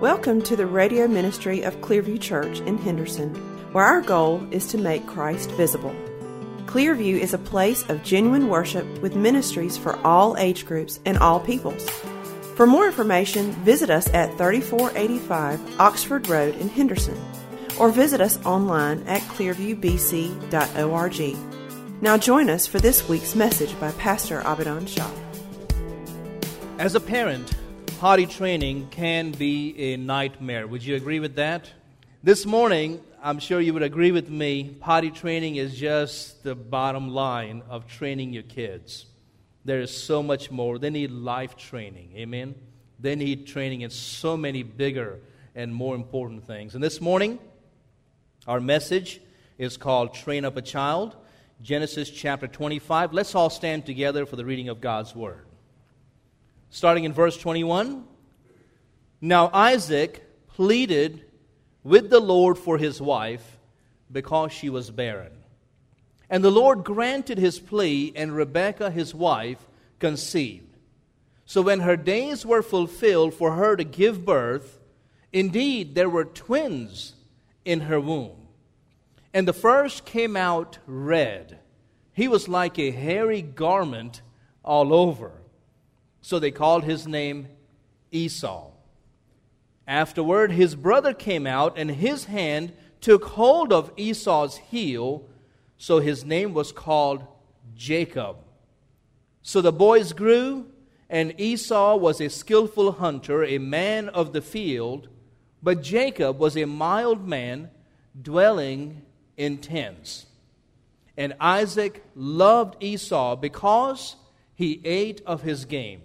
Welcome to the radio ministry of Clearview Church in Henderson, where our goal is to make Christ visible. Clearview is a place of genuine worship with ministries for all age groups and all peoples. For more information, visit us at 3485 Oxford Road in Henderson, or visit us online at clearviewbc.org. Now join us for this week's message by Pastor Abidan Shah. As a parent, potty training can be a nightmare. Would you agree with that? This morning, I'm sure you would agree with me, potty training is just the bottom line of training your kids. There is so much more. They need life training, amen? They need training in so many bigger and more important things. And this morning, our message is called Train Up a Child, Genesis chapter 25. Let's all stand together for the reading of God's Word. Starting in verse 21, Now Isaac pleaded with the Lord for his wife because she was barren. And the Lord granted his plea, and Rebekah his wife conceived. So when her days were fulfilled for her to give birth, indeed there were twins in her womb. And the first came out red. He was like a hairy garment all over. So they called his name Esau. Afterward, his brother came out, and his hand took hold of Esau's heel, so his name was called Jacob. So the boys grew, and Esau was a skillful hunter, a man of the field, but Jacob was a mild man, dwelling in tents. And Isaac loved Esau because he ate of his game.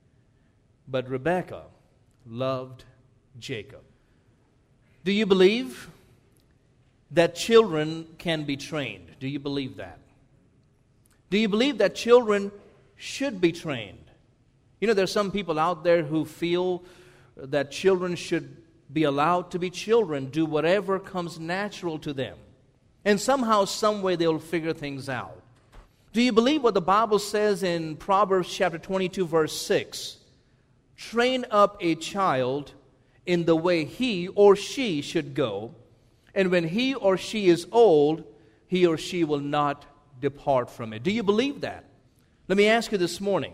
But Rebekah loved Jacob. Do you believe that children can be trained? Do you believe that? Do you believe that children should be trained? You know, there's some people out there who feel that children should be allowed to be children, do whatever comes natural to them. And somehow, some way, they'll figure things out. Do you believe what the Bible says in Proverbs chapter 22, verse 6? Train up a child in the way he or she should go, and when he or she is old, he or she will not depart from it. Do you believe that? Let me ask you this morning,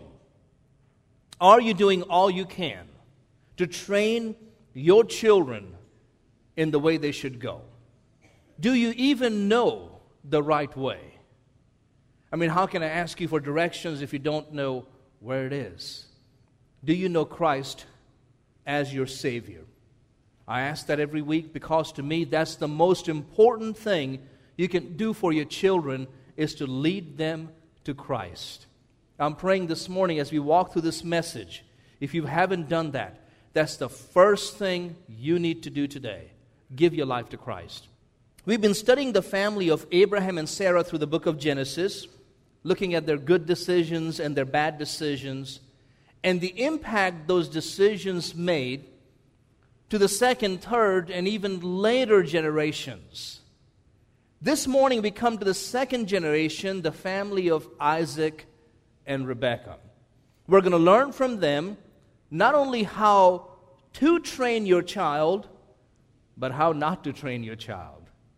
are you doing all you can to train your children in the way they should go? Do you even know the right way? I mean, how can I ask you for directions if you don't know where it is? Do you know Christ as your Savior? I ask that every week because to me that's the most important thing you can do for your children is to lead them to Christ. I'm praying this morning as we walk through this message, if you haven't done that, that's the first thing you need to do today. Give your life to Christ. We've been studying the family of Abraham and Sarah through the book of Genesis, looking at their good decisions and their bad decisions, and the impact those decisions made to the second, third, and even later generations. This morning we come to the second generation, the family of Isaac and Rebekah. We're going to learn from them not only how to train your child, but how not to train your child.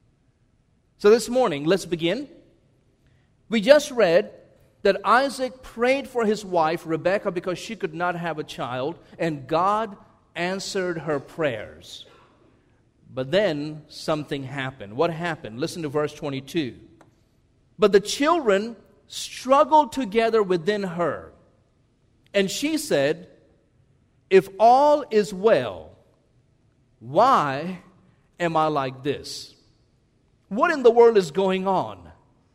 So this morning, let's begin. We just read that Isaac prayed for his wife, Rebekah, because she could not have a child, and God answered her prayers. But then something happened. What happened? Listen to verse 22. But the children struggled together within her, and she said, If all is well, why am I like this? What in the world is going on?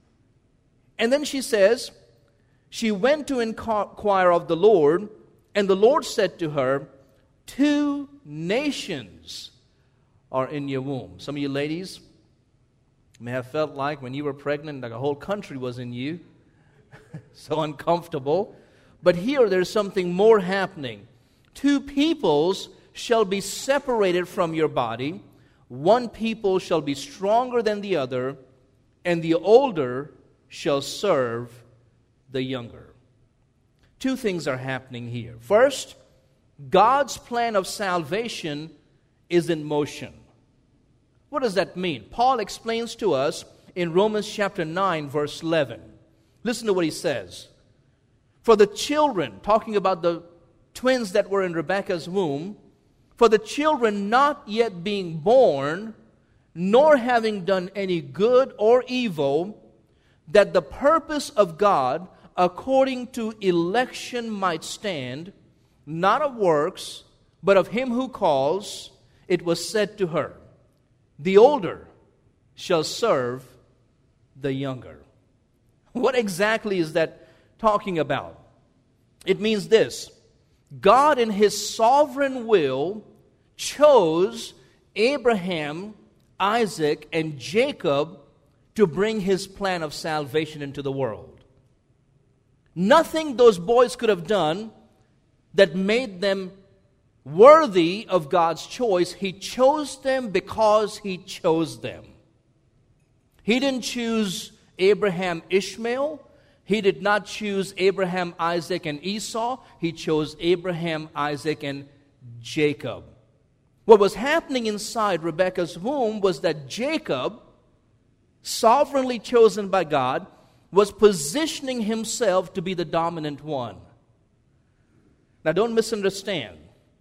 And then she says, she went to inquire of the Lord, and the Lord said to her, 2 nations are in your womb. Some of you ladies may have felt like when you were pregnant, like a whole country was in you. So uncomfortable. But here there's something more happening. 2 peoples shall be separated from your body. One people shall be stronger than the other, and the older shall serve the younger. 2 things are happening here. First, God's plan of salvation is in motion. What does that mean? Paul explains to us in Romans chapter 9, verse 11. Listen to what he says. For the children, talking about the twins that were in Rebekah's womb, for the children not yet being born, nor having done any good or evil, that the purpose of God according to election might stand, not of works, but of him who calls, it was said to her, the older shall serve the younger. What exactly is that talking about? It means this: God in his sovereign will chose Abraham, Isaac, and Jacob to bring his plan of salvation into the world. Nothing those boys could have done that made them worthy of God's choice. He chose them because he chose them. He didn't choose Abraham, Ishmael. He did not choose Abraham, Isaac, and Esau. He chose Abraham, Isaac, and Jacob. What was happening inside Rebekah's womb was that Jacob, sovereignly chosen by God, was positioning himself to be the dominant one. Now don't misunderstand.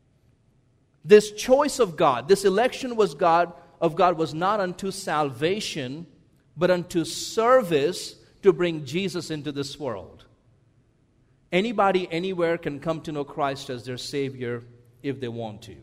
This choice of God, this election was was not unto salvation, but unto service to bring Jesus into this world. Anybody, anywhere can come to know Christ as their Savior if they want to.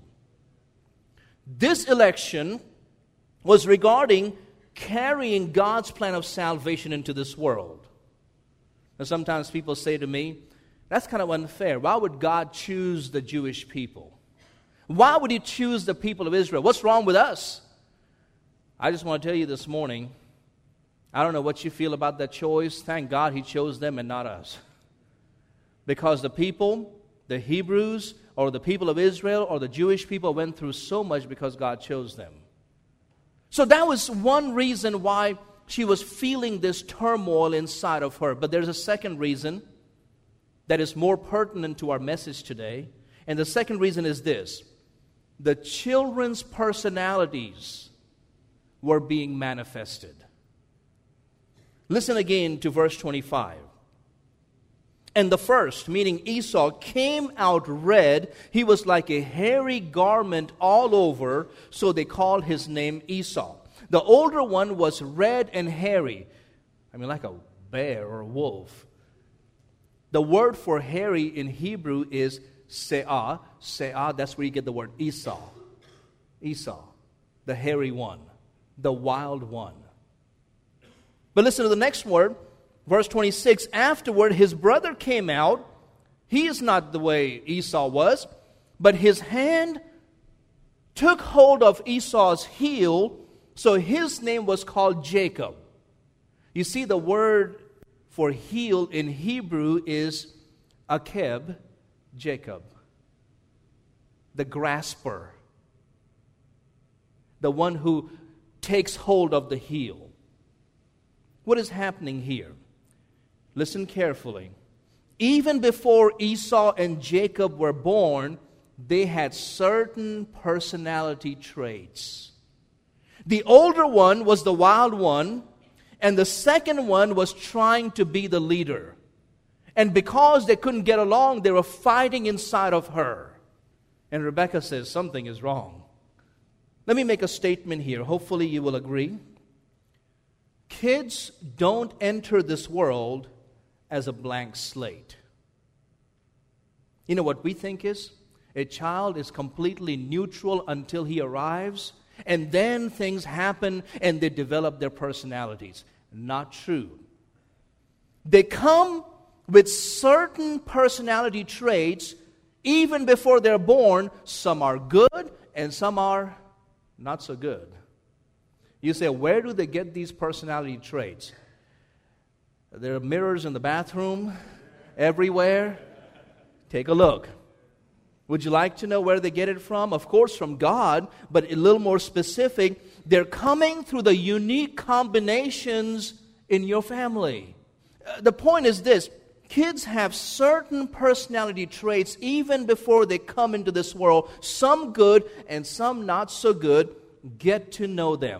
This election was regarding carrying God's plan of salvation into this world. Now, sometimes people say to me, that's kind of unfair. Why would God choose the Jewish people? Why would he choose the people of Israel? What's wrong with us? I just want to tell you this morning, I don't know what you feel about that choice. Thank God he chose them and not us. Because the people, the Hebrews, or the people of Israel, or the Jewish people went through so much because God chose them. So that was one reason why she was feeling this turmoil inside of her. But there's a second reason that is more pertinent to our message today. And the second reason is this: the children's personalities were being manifested. Listen again to verse 25. And the first, meaning Esau, came out red. He was like a hairy garment all over, so they called his name Esau. The older one was red and hairy. I mean, like a bear or a wolf. The word for hairy in Hebrew is se'ah. Se'ah, that's where you get the word Esau. Esau, the hairy one, the wild one. But listen to the next word. Verse 26, afterward his brother came out. He is not the way Esau was, but his hand took hold of Esau's heel, so his name was called Jacob. You see, the word for heel in Hebrew is akeb, Jacob. The grasper. The one who takes hold of the heel. What is happening here? Listen carefully. Even before Esau and Jacob were born, they had certain personality traits. The older one was the wild one, and the second one was trying to be the leader. And because they couldn't get along, they were fighting inside of her. And Rebekah says, something is wrong. Let me make a statement here. Hopefully you will agree. Kids don't enter this world as a blank slate. You know what we think is? A child is completely neutral until he arrives, and then things happen and they develop their personalities. Not true. They come with certain personality traits even before they're born. Some are good and some are not so good. You say, where do they get these personality traits? There are mirrors in the bathroom, everywhere. Take a look. Would you like to know where they get it from? Of course, from God, but a little more specific. They're coming through the unique combinations in your family. The point is this: Kids have certain personality traits even before they come into this world. Some good and some not so good. Get to know them.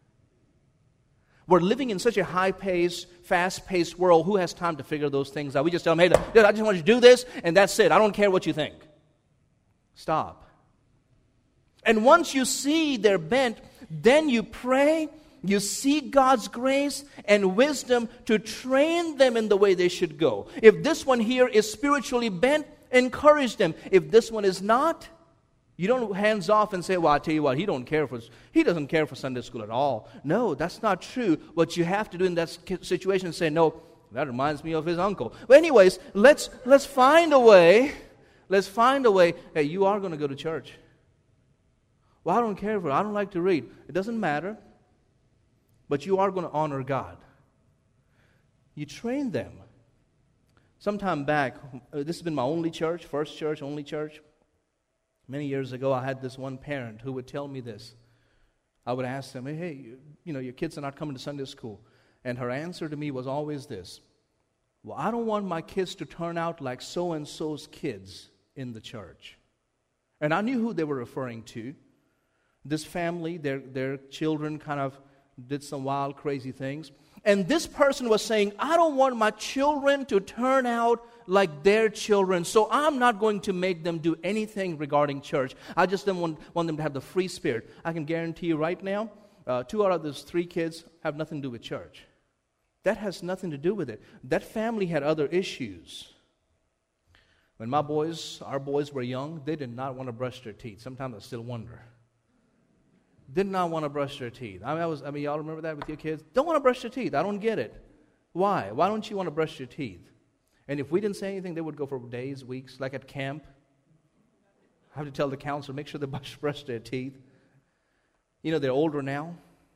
We're living in such a high-paced, fast-paced world. Who has time to figure those things out? We just tell them, hey, I just want you to do this, and that's it. I don't care what you think. Stop. And once you see their bent, then you pray. You seek God's grace and wisdom to train them in the way they should go. If this one here is spiritually bent, encourage them. If this one is not, you don't hands off and say, well, I tell you what, he doesn't care for Sunday school at all. No, that's not true. What you have to do in that situation is say, no, that reminds me of his uncle. But anyways, let's find a way. Let's find a way. Hey, you are going to go to church. Well, I don't care for it. I don't like to read. It doesn't matter. But you are going to honor God. You train them. Sometime back, this has been my only church, first church, only church. Many years ago, I had this one parent who would tell me this. I would ask them, hey, your kids are not coming to Sunday school. And her answer to me was always this. Well, I don't want my kids to turn out like so-and-so's kids in the church. And I knew who they were referring to. This family, their children kind of did some wild, crazy things. And this person was saying, I don't want my children to turn out like their children, so I'm not going to make them do anything regarding church. I just don't want them to have the free spirit. I can guarantee you right now, 2 out of those 3 kids have nothing to do with church. That has nothing to do with it. That family had other issues. When our boys were young, they did not want to brush their teeth. Sometimes I still wonder. Did not want to brush their teeth. I mean, y'all remember that with your kids? Don't want to brush their teeth. I don't get it. Why? Why don't you want to brush your teeth? And if we didn't say anything, they would go for days, weeks, like at camp. I have to tell the counselor, make sure they brush their teeth. They're older now.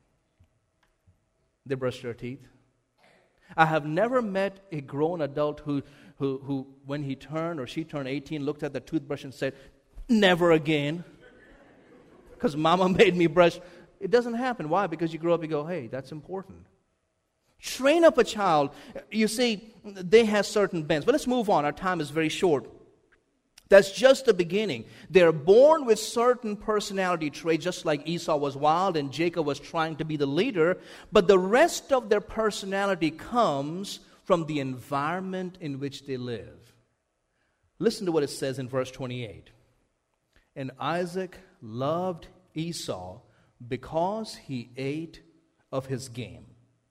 They brush their teeth. I have never met a grown adult who when he turned or she turned 18, looked at the toothbrush and said, never again. Because mama made me brush. It doesn't happen. Why? Because you grow up and go, hey, that's important. Train up a child. You see, they have certain bents. But let's move on. Our time is very short. That's just the beginning. They're born with certain personality traits, just like Esau was wild and Jacob was trying to be the leader. But the rest of their personality comes from the environment in which they live. Listen to what it says in verse 28. And Isaac loved Esau because he ate of his game.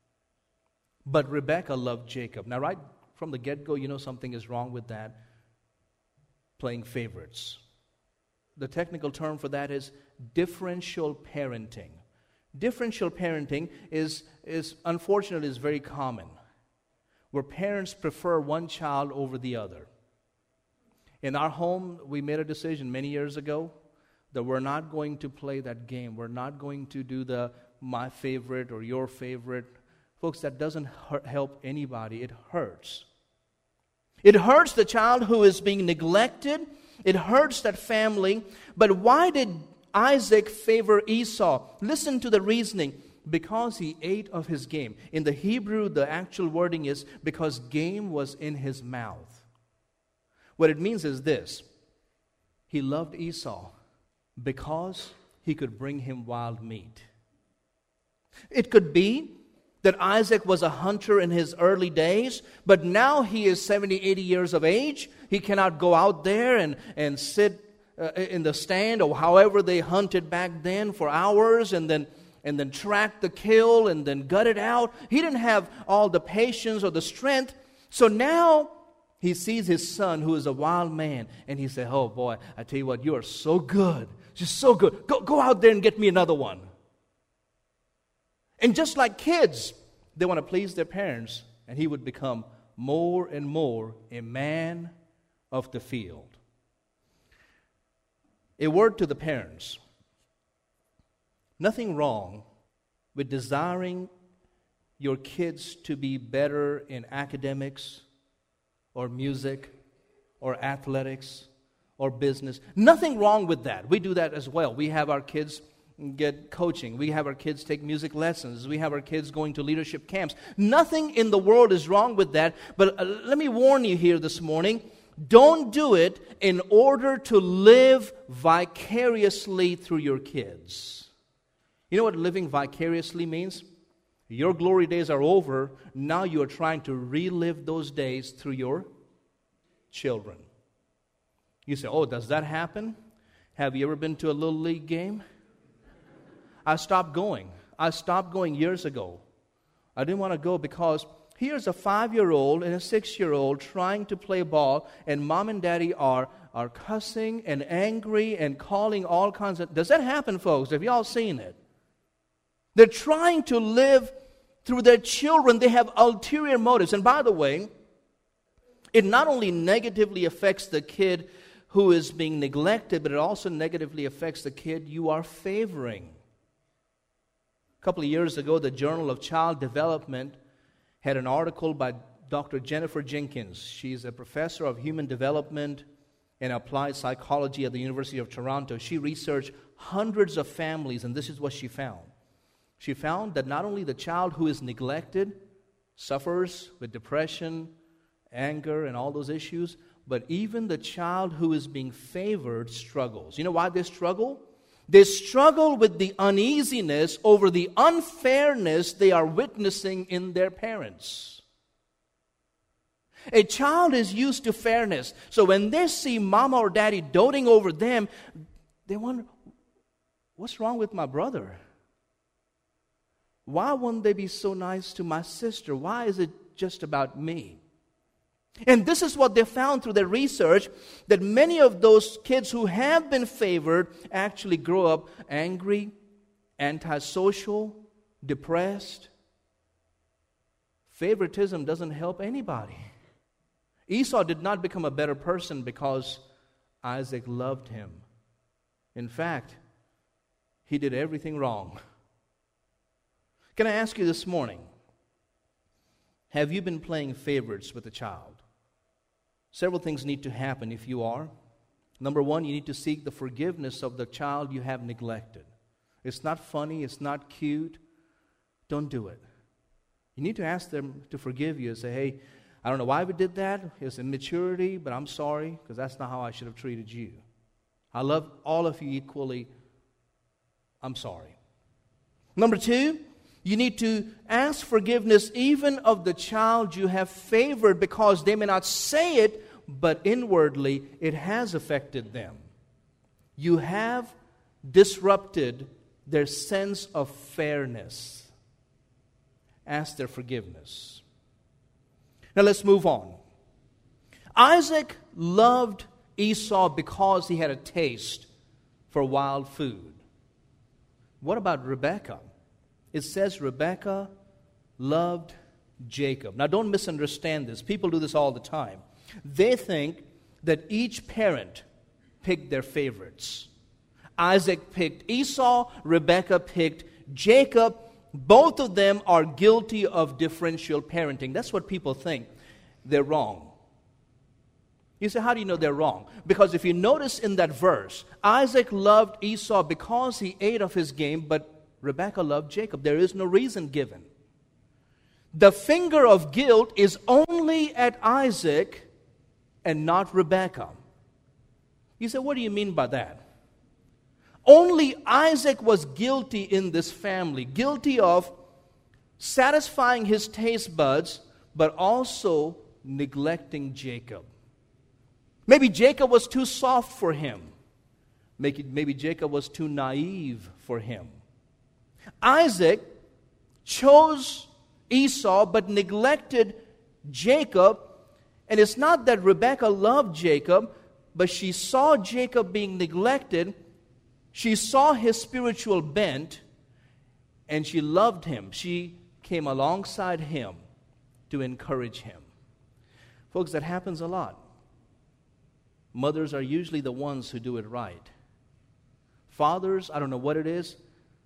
But Rebekah loved Jacob. Now, right from the get-go, something is wrong with that. Playing favorites. The technical term for that is differential parenting. Differential parenting is unfortunately is very common, where parents prefer one child over the other. In our home, we made a decision many years ago that we're not going to play that game. We're not going to do the my favorite or your favorite. Folks, that doesn't help anybody. It hurts. It hurts the child who is being neglected. It hurts that family. But why did Isaac favor Esau? Listen to the reasoning. Because he ate of his game. In the Hebrew, the actual wording is because game was in his mouth. What it means is this. He loved Esau because he could bring him wild meat. It could be that Isaac was a hunter in his early days, but now he is 70, 80 years of age. He cannot go out there and sit in the stand or however they hunted back then for hours and then track the kill and then gut it out. He didn't have all the patience or the strength. So now he sees his son who is a wild man and he said, oh boy, I tell you what, you are so good. Just so good. Go out there and get me another one. And just like kids, they want to please their parents, and he would become more and more a man of the field. A word to the parents. Nothing wrong with desiring your kids to be better in academics or music or athletics or business. Nothing wrong with that. We do that as well. We have our kids get coaching. We have our kids take music lessons. We have our kids going to leadership camps. Nothing in the world is wrong with that. But let me warn you here this morning. Don't do it in order to live vicariously through your kids. You know what living vicariously means? Your glory days are over. Now you are trying to relive those days through your children. You say, oh, does that happen? Have you ever been to a Little League game? I stopped going. I stopped going years ago. I didn't want to go because here's a 5-year-old and a 6-year-old trying to play ball, and mom and daddy are cussing and angry and calling all kinds of... Does that happen, folks? Have you all seen it? They're trying to live through their children. They have ulterior motives. And by the way, it not only negatively affects the kid who is being neglected, but it also negatively affects the kid you are favoring. A couple of years ago, the Journal of Child Development had an article by Dr. Jennifer Jenkins. She's a professor of human development and applied psychology at the University of Toronto. She researched hundreds of families, and this is what she found. She found that not only the child who is neglected suffers with depression, anger, and all those issues, but even the child who is being favored struggles. You know why they struggle? They struggle with the uneasiness over the unfairness they are witnessing in their parents. A child is used to fairness. So when they see mama or daddy doting over them, they wonder, what's wrong with my brother? Why wouldn't they be so nice to my sister? Why is it just about me? And this is what they found through their research, that many of those kids who have been favored actually grow up angry, antisocial, depressed. Favoritism doesn't help anybody. Esau did not become a better person because Isaac loved him. In fact, he did everything wrong. Can I ask you this morning, have you been playing favorites with a child? Several things need to happen if you are. Number one, you need to seek the forgiveness of the child you have neglected. It's not funny, it's not cute. Don't do it. You need to ask them to forgive you and say, hey, I don't know why we did that. It's immaturity, but I'm sorry because that's not how I should have treated you. I love all of you equally. I'm sorry. Number two, you need to ask forgiveness even of the child you have favored because they may not say it, but inwardly it has affected them. You have disrupted their sense of fairness. Ask their forgiveness. Now let's move on. Isaac loved Esau because he had a taste for wild food. What about Rebekah? It says Rebekah loved Jacob. Now don't misunderstand this. People do this all the time. They think that each parent picked their favorites. Isaac picked Esau, Rebekah picked Jacob. Both of them are guilty of differential parenting. That's what people think. They're wrong. You say, how do you know they're wrong? Because if you notice in that verse, Isaac loved Esau because he ate of his game, but Rebekah loved Jacob. There is no reason given. The finger of guilt is only at Isaac and not Rebekah. You say, what do you mean by that? Only Isaac was guilty in this family, guilty of satisfying his taste buds, but also neglecting Jacob. Maybe Jacob was too soft for him. Maybe Jacob was too naive for him. Isaac chose Esau but neglected Jacob. And it's not that Rebekah loved Jacob, but she saw Jacob being neglected. She saw his spiritual bent, and she loved him. She came alongside him to encourage him. Folks, that happens a lot. Mothers are usually the ones who do it right. Fathers, I don't know what it is,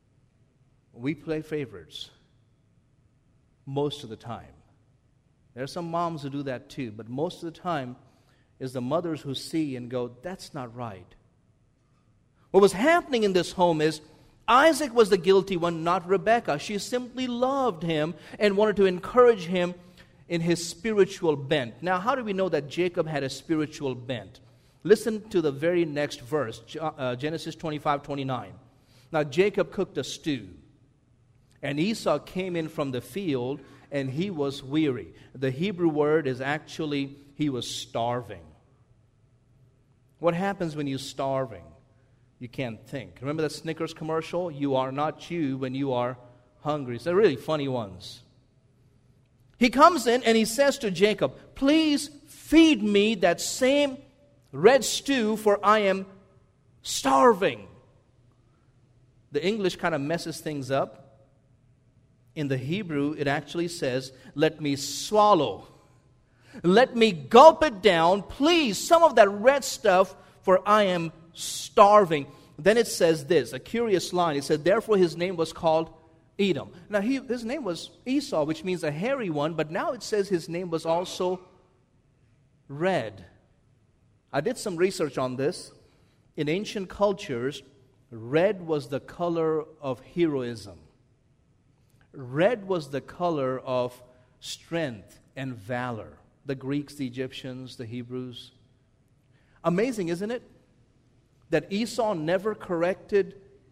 we play favorites most of the time. There are some moms who do that too, but most of the time is the mothers who see and go, that's not right. What was happening in this home is Isaac was the guilty one, not Rebekah. She simply loved him and wanted to encourage him in his spiritual bent. Now, how do we know that Jacob had a spiritual bent? Listen to the very next verse, Genesis 25:29. Now, Jacob cooked a stew, and Esau came in from the field, and he was weary. The Hebrew word is actually, he was starving. What happens when you're starving? You can't think. Remember that Snickers commercial? You are not you when you are hungry. It's a really funny ones. He comes in and he says to Jacob, please feed me that same red stew, for I am starving. The English kind of messes things up. In the Hebrew, it actually says, let me swallow. Let me gulp it down. Please, some of that red stuff, for I am starving. Then it says this, a curious line. It said, therefore his name was called Edom. Now his name was Esau, which means a hairy one, but now it says his name was also red. I did some research on this. In ancient cultures, red was the color of heroism. Red was the color of strength and valor. The Greeks, the Egyptians, the Hebrews. Amazing, isn't it? That Esau never corrected,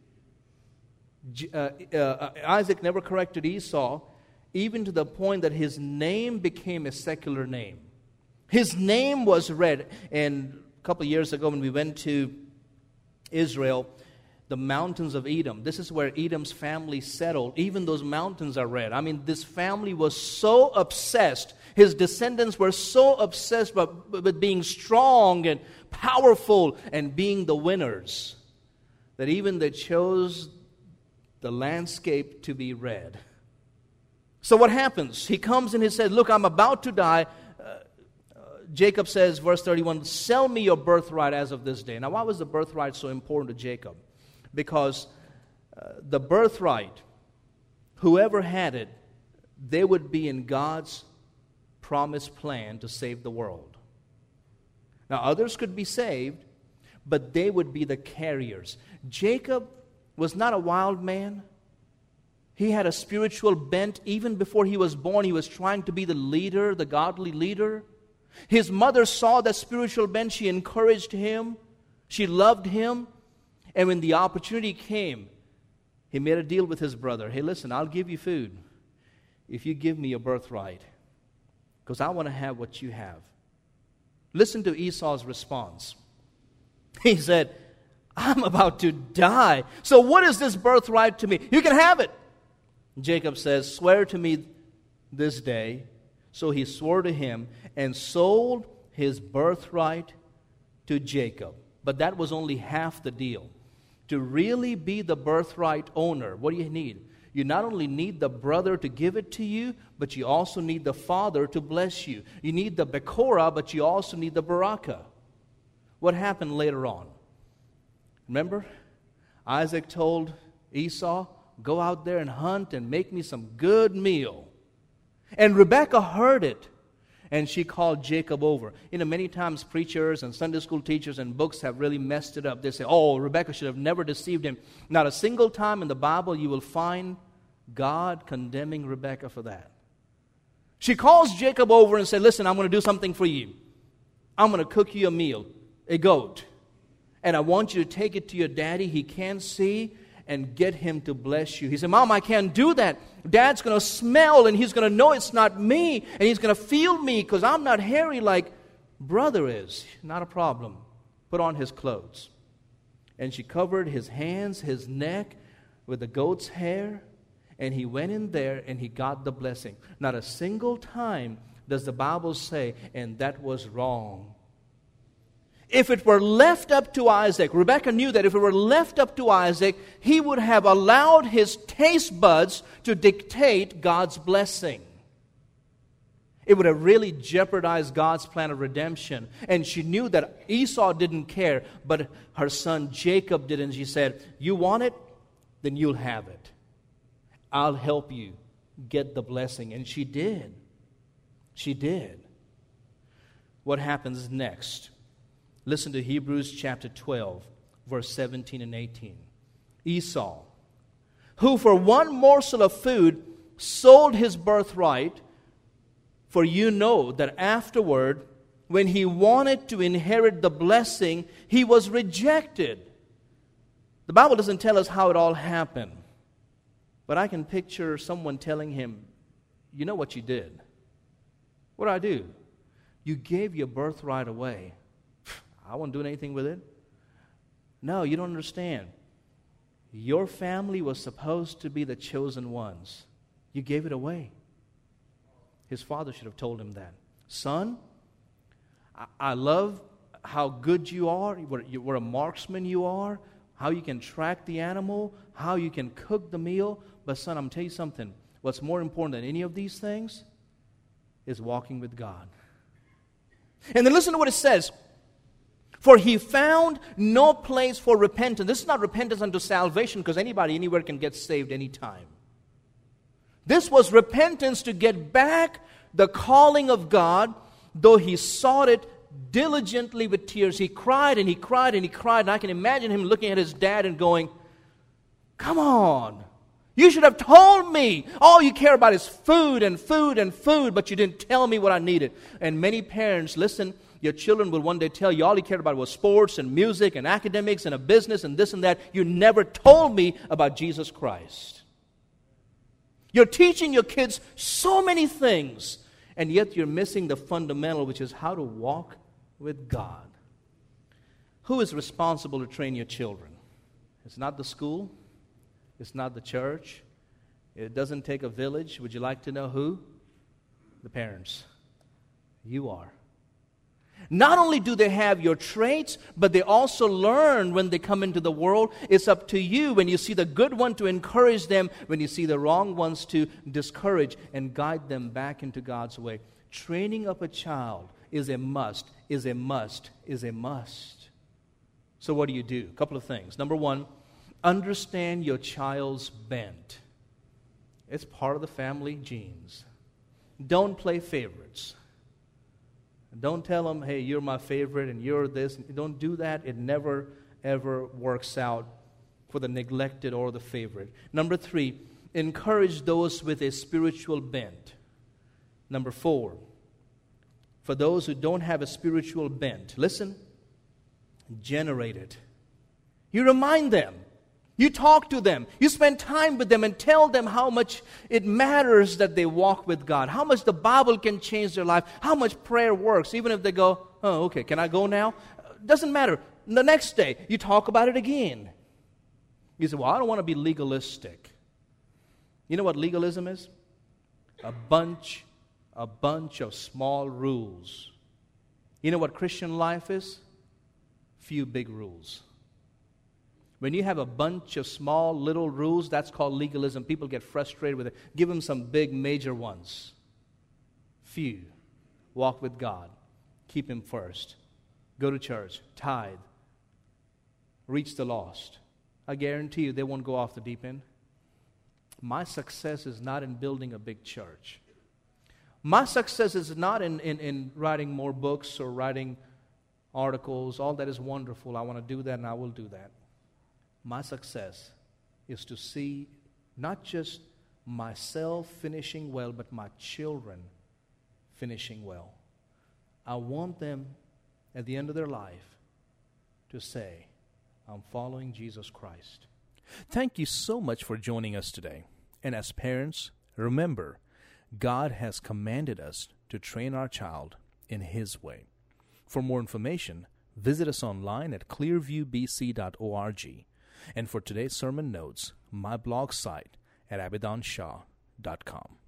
Isaac never corrected Esau, even to the point that his name became a secular name. His name was red. And a couple of years ago when we went to Israel, the mountains of Edom, this is where Edom's family settled. Even those mountains are red. I mean, this family was so obsessed. His descendants were so obsessed with being strong and powerful and being the winners that even they chose the landscape to be red. So what happens? He comes and he says, look, I'm about to die. Jacob says, verse 31, sell me your birthright as of this day. Now, why was the birthright so important to Jacob? Because the birthright, whoever had it, they would be in God's promised plan to save the world. Now, others could be saved, but they would be the carriers. Jacob was not a wild man. He had a spiritual bent. Even before he was born, he was trying to be the leader, the godly leader. His mother saw that spiritual bent. She encouraged him. She loved him. And when the opportunity came, he made a deal with his brother. Hey, listen, I'll give you food if you give me your birthright, because I want to have what you have. Listen to Esau's response. He said, I'm about to die. So what is this birthright to me? You can have it. Jacob says, swear to me this day. So he swore to him and sold his birthright to Jacob. But that was only half the deal. To really be the birthright owner, what do you need? You not only need the brother to give it to you, but you also need the father to bless you. You need the Bekorah, but you also need the Barakah. What happened later on? Remember? Isaac told Esau, go out there and hunt and make me some good meal. And Rebekah heard it, and she called Jacob over. You know, many times preachers and Sunday school teachers and books have really messed it up. They say, oh, Rebekah should have never deceived him. Not a single time in the Bible you will find God condemning Rebekah for that. She calls Jacob over and said, listen, I'm going to do something for you. I'm going to cook you a meal, a goat. And I want you to take it to your daddy. He can't see, and get him to bless you. He said, Mom, I can't do that. Dad's going to smell, and he's going to know it's not me, and he's going to feel me because I'm not hairy like brother is. Not a problem. Put on his clothes. And she covered his hands, his neck with the goat's hair, and he went in there and he got the blessing. Not a single time does the Bible say, and that was wrong. If it were left up to Isaac, Rebekah knew that if it were left up to Isaac, he would have allowed his taste buds to dictate God's blessing. It would have really jeopardized God's plan of redemption. And she knew that Esau didn't care, but her son Jacob did. And she said, you want it? Then you'll have it. I'll help you get the blessing. And she did. She did. What happens next? Listen to Hebrews chapter 12, verse 17 and 18. Esau who for one morsel of food sold his birthright, for you know that afterward, when he wanted to inherit the blessing, he was rejected. The Bible doesn't tell us how it all happened, but I can picture someone telling him, you know what you did? What did I do? You gave your birthright away. I wasn't doing anything with it. No, you don't understand. Your family was supposed to be the chosen ones. You gave it away. His father should have told him that. Son, I love how good you are, what a marksman you are, how you can track the animal, how you can cook the meal. But son, I'm going to tell you something. What's more important than any of these things is walking with God. And then listen to what it says. For he found no place for repentance. This is not repentance unto salvation, because anybody anywhere can get saved anytime. This was repentance to get back the calling of God, though he sought it diligently with tears. He cried and he cried and he cried. And I can imagine him looking at his dad and going, come on. You should have told me. All you care about is food and food and food, but you didn't tell me what I needed. And many parents, listen, your children will one day tell you all you cared about was sports and music and academics and a business and this and that. You never told me about Jesus Christ. You're teaching your kids so many things, and yet you're missing the fundamental, which is how to walk with God. Who is responsible to train your children? It's not the school. It's not the church. It doesn't take a village. Would you like to know who? The parents. You are. Not only do they have your traits, but they also learn when they come into the world. It's up to you, when you see the good one, to encourage them, when you see the wrong ones, to discourage and guide them back into God's way. Training up a child is a must, is a must, is a must. So what do? A couple of things. Number one, understand your child's bent. It's part of the family genes. Don't play favorites. Don't tell them, hey, you're my favorite and you're this. Don't do that. It never, ever works out for the neglected or the favorite. Number three, encourage those with a spiritual bent. Number four, for those who don't have a spiritual bent, listen, generate it. You remind them. You talk to them. You spend time with them and tell them how much it matters that they walk with God, how much the Bible can change their life, how much prayer works, even if they go, oh, okay, can I go now? Doesn't matter. The next day, you talk about it again. You say, well, I don't want to be legalistic. You know what legalism is? A bunch of small rules. You know what Christian life is? Few big rules. When you have a bunch of small little rules, that's called legalism. People get frustrated with it. Give them some big major ones. Few. Walk with God. Keep Him first. Go to church. Tithe. Reach the lost. I guarantee you they won't go off the deep end. My success is not in building a big church. My success is not in writing more books or writing articles. All that is wonderful. I want to do that and I will do that. My success is to see not just myself finishing well, but my children finishing well. I want them at the end of their life to say, I'm following Jesus Christ. Thank you so much for joining us today. And as parents, remember, God has commanded us to train our child in His way. For more information, visit us online at clearviewbc.org. And for today's sermon notes, my blog site at abidonshaw.com.